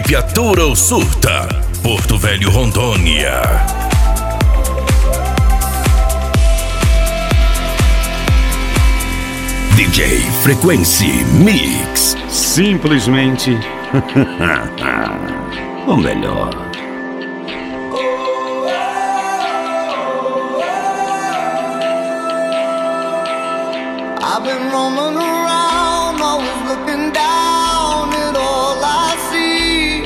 Viatura ou Surta, Porto Velho, Rondônia. DJ Frequency Mix. Simplesmente o melhor. I've been roaming around, always looking down at all I see.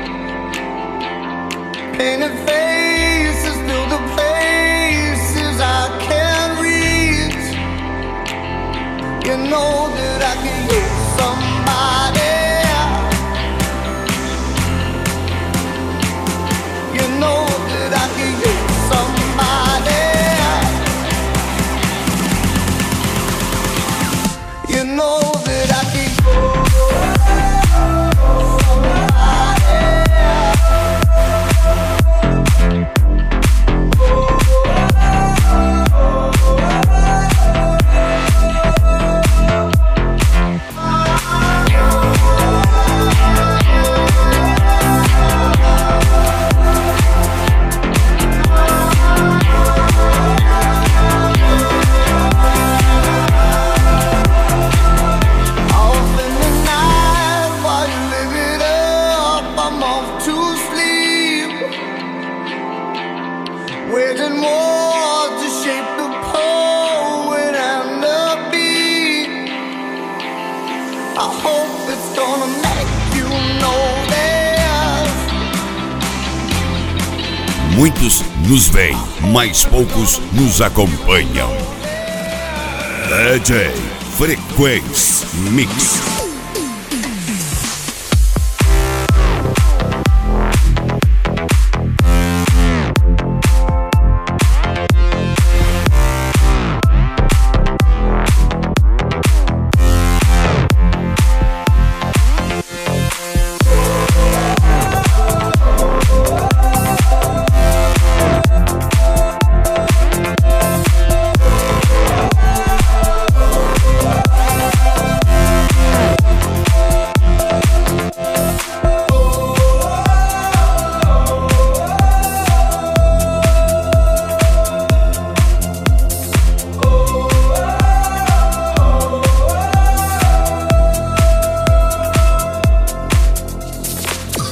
Painted faces fill the places I can't reach. You know that I can use somebody. You know that I can use somebody. You know that I can waging war to shape the poet and the beat. I hope it's gonna make you notice. Muitos nos veem, mas poucos nos acompanham. DJ Frequency Mix.